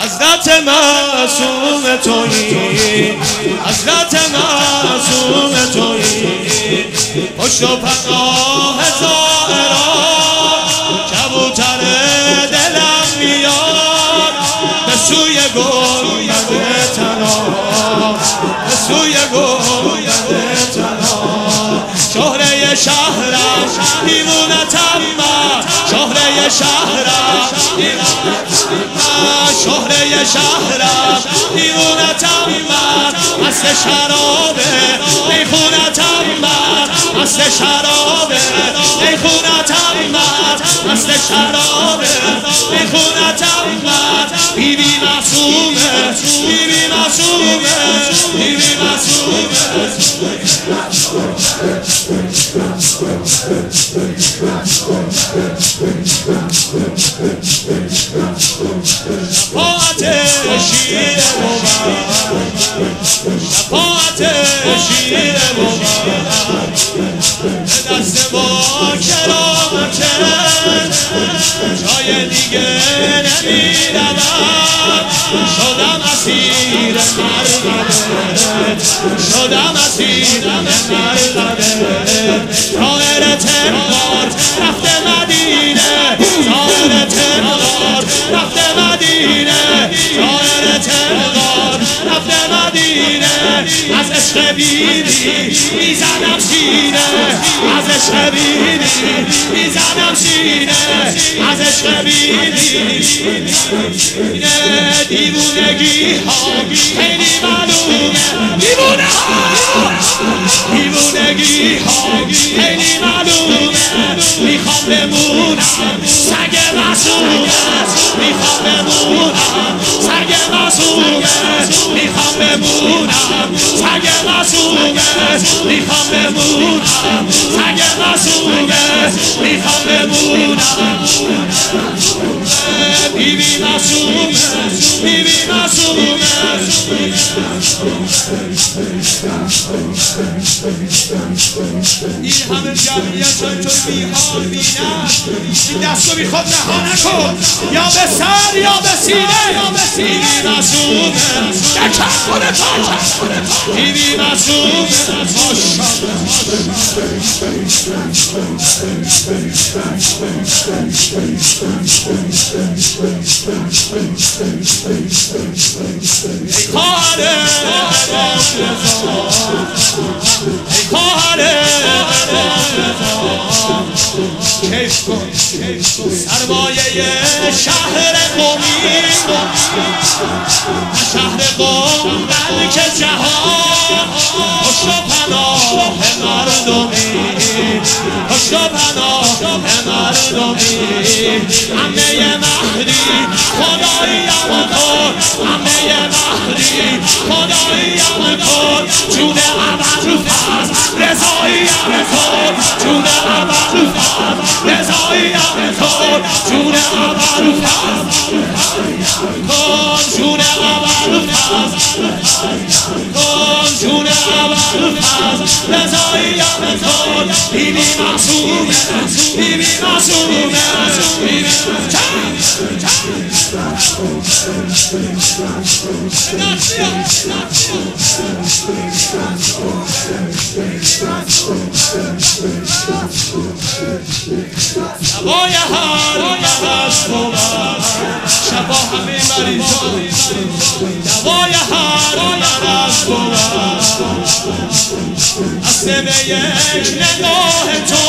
حضرت معصوم تویی، حضرت معصوم تویی، پشت و پناه زائران کبوتر دلم میاد به سوی گنبد طلا، به سوی گنبد طلا. شهره شهرم دیوونتم من، شهره شهرم شهره شهرم دیوونتم من، مست شرابه میخونتم من، مست شرابه میخونتم من، مست شرابه میخونتم من. بی بی معصومه، بی بی معصومه، بی بی معصومه. شفاعت شیر مبارک، شفاعت شیر مبارک به دست با کرامته، جای دیگه نمیروم. شدم اسیر مرغبه، شدم اسیر مرغبه. طاهر تمار رفته مدینه، طاهر تمار رفته مدینه، طاهر تمار رفته مدینه. از عشق بیدی میزنم سینه، از عشق بیدی میزنم سینه، از عشق بیدی. دیوونگی ها خیلی معلومه، دیوونه ها، دیوونگی ها خیلی معلومه. میخوام بمونم سگ معصومه، میخوام بمونم سگ معصومه، میخوام بمونم سگ معصومه، میخوام بمونم سگ معصومه، میخوام بمونم. بی بی معصومه، بی بی معصومه. این همه جمعیت چون تو بیحال بینم، این دستو بی خود رها نکن، یا به سر یا به سینه. بی بی معصومه دکن خودتا، بی بی معصومه. ای خواهر ای خواهر کیف کن سرمایه شهر قمی، شهر قم ملک جهان. پشت و پناه مردمی، پشت و پناه مردمی. عمه مهدی خداییم کن، عمه مهدی خداییم کن. جون ابوالفضل رضاییم کن، جون ابوالفضل رضاییم کن. جون ابوالفضل کن، جون ابوالفضل کن، جون ابوالفضل رضاییم کن. بی بی معصومه، بی بی معصومه. شبای هر نفس بود، شبا همه مریضان، دوای هر نفس بود. از به یک نگاه تو،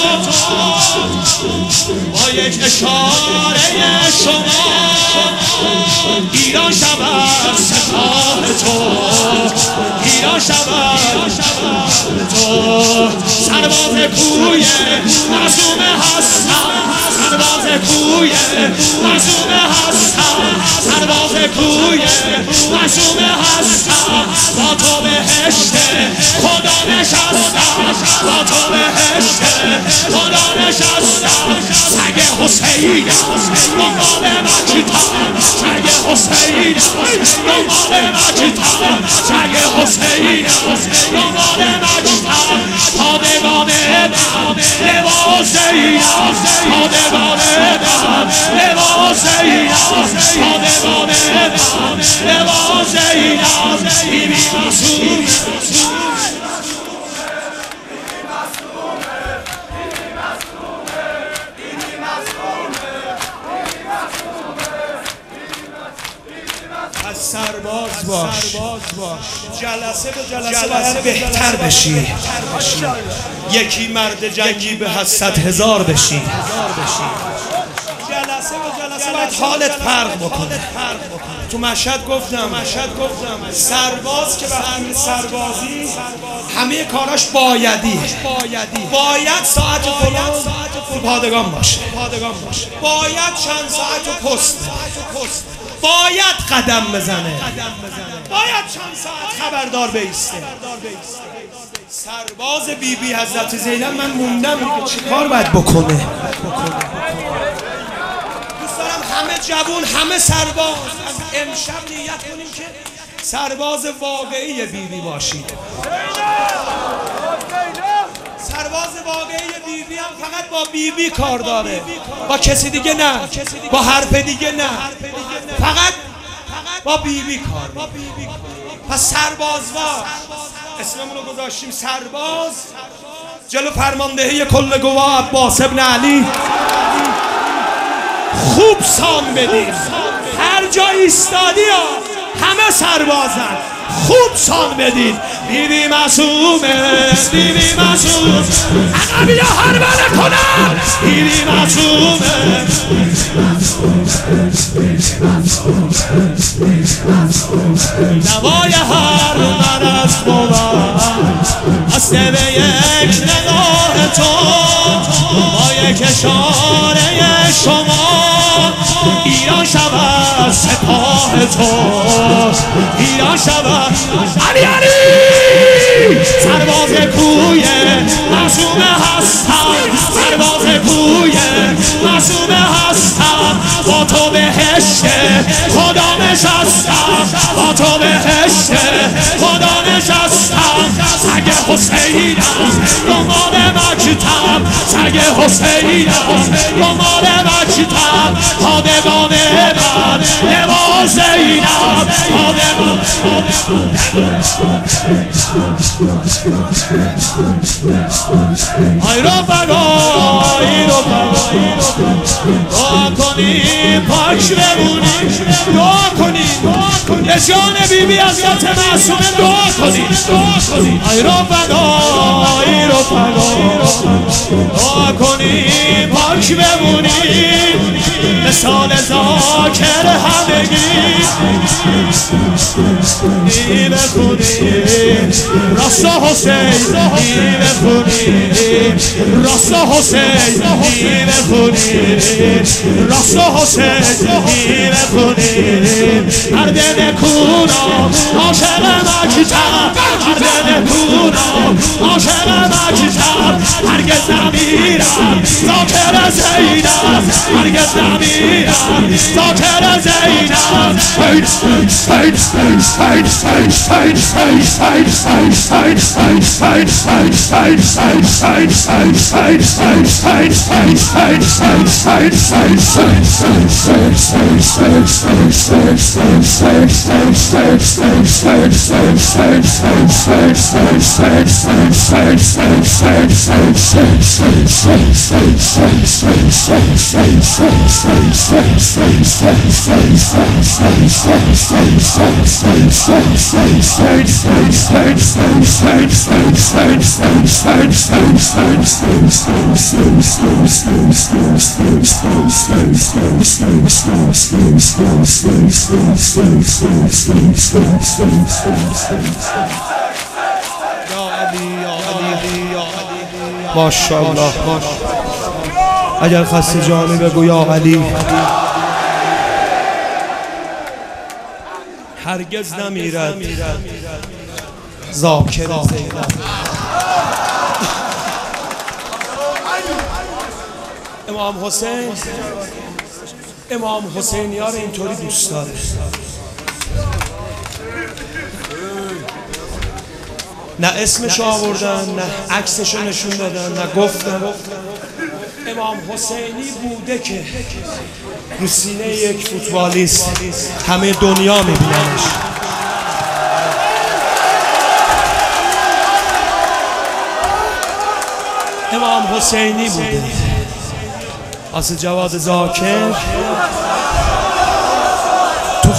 با یک اشاره شما، ایران شود سپاه تو، ایران شود تو. سرباز کوی معصومه هستم، سرباز کوی معصومه هستم، سرباز کوی معصومه هستم. با تو بهشت خدا نشستم، با تو بهشت خدا نشستم. سگ حسین دنبال مجدم، سگ حسین دنبال مجدم، سگ حسین دنبال مجدم. پادگان دم لباس ایران، پادگان دم لباس ایران، پادگان سرباز باش، جلسه به جلسه باید بهتر بشی. یکی مرد جنگی به 100,000 بشی. جلسه به جلسه باید حالت فرق بکنه. تو مشهد گفتم سرباز که وقتی سربازی همه کاراش بایدی، باید ساعت فلان تو پادگان باشه، باید چند ساعت تو پست، باید قدم بزنه، باید چند ساعت خبردار بیسته. سرباز بیبی حضرت زینب من موندم که چی کار باید بکنه. دوست دارم همه جوون، همه سرباز از امشب نیت کنیم که سرباز واقعی بیبی باشید. سرباز واقعی بیبی هم فقط با بیبی کار داره، با کسی دیگه نه، با حرف دیگه نه، فقط با بیبی کار. پس سربازوار اسممون رو گذاشتیم سرباز. جلو فرماندهی کل گواه عباس ابن علی خوب سام بدیم. هر جا ایستادی همه سربازن، خوب سان بدید. بیبی معصومه، بیبی معصوم، عقبی ها هربله کنن. بیبی معصومه، نوای هر من از بود از به یک نگاه تو، با یک اشاره شما ایران شود سپاه تو، ایران شود علی علی. سرباز کوی معصومه هستم، سرباز کوی معصومه هستم، با تو بهشت خدا نشستم، با تو بهشت خدا نشستم. سگ حسینم دنبال مکتب، سگ حسینم دنبال مکتب. پادگان من لباس زینب، پادگان ای رفقا، ای رفقا، دعا کنیم پاک بمونیم، دعا کنیم به جان بیبی حضرت معصومه، دعا کنیم ای رفقا، ای رفقا، دعا کنیم پاک بمونیم مثال ذاکر همگی. ای بخونیم راست حسین، ای بخونیم راست حسین، ای بخونیم راست حسین، ای بخونیم مرد نکونام عاشق مکتب، مرد نکونام عاشق مکتب. هرگز نمیرم ذاکر زینب، هرگز نمیرم ذاکر زینب. ماشاءالله. اگر خسته جانی بگو یا علی. هرگز نمیرد ذاکر زینب. امام حسین، امام حسین یار اینطوری دوست داره. نه اسمشو آوردن، نه عکسشو نشون دادن، نه گفتن. امام حسینی بوده که رو سینه یک فوتبالیست همه دنیا میبیننش. امام حسینی بوده. آسه جواد ذاکر تو تو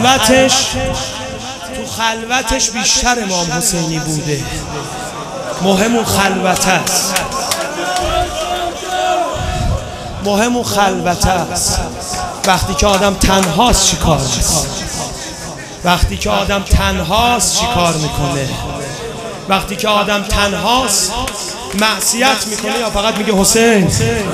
خلوتش بیشتر امام حسینی بوده. مهم اون خلوت است، مهم اون خلوت است. وقتی که آدم تنهاست چی کار است؟ وقتی که آدم تنهاست چی کار میکنه؟ وقتی که آدم تنهاست معصیت میکنه یا فقط میگه حسین؟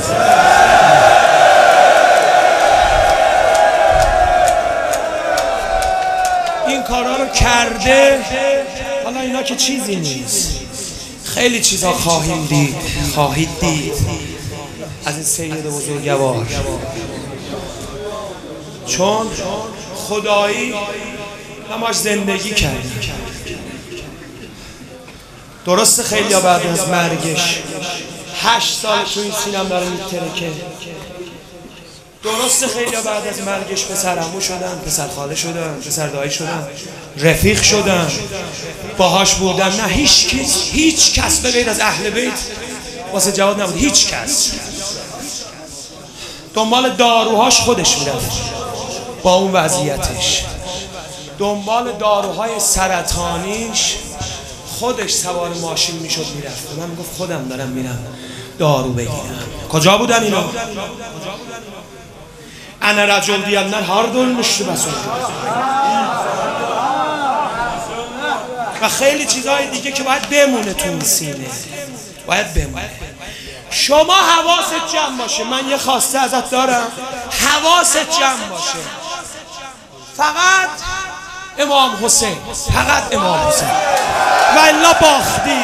این کارا رو کرده. حالا اینا که چیزی نیست، خیلی چیزا خواهید دید از این سید بزرگوار، چون خدایی همش زندگی کرد. درسته خیلی بعد از مرگش 8 سال تو این سینم داره میترکه. درسته خیلی بعد از مرگش پسر عمو شدن، پسر خاله شدن، پسر دایی شدن، رفیق شدن، باهاش بودن. نه هیچ کس به غیر از اهل بیت واسه جواد نبود. هیچ کس. دنبال داروهاش خودش میرفت با اون وضعیتش، دنبال داروهای سرطانیش خودش سوار ماشین میشد میرفت. من میگفت خودم دارم میرم دارو بگیرم. کجا بودن اینا؟ انا رجل دیدن هر دول مشت بسون و خیلی چیزهای دیگه که باید بمونه تو این سینه، باید بمونه. شما حواست جمع باشه. من یه خواسته ازت دارم، حواست جمع باشه. فقط امام حسین، فقط امام حسین، و الا باختی.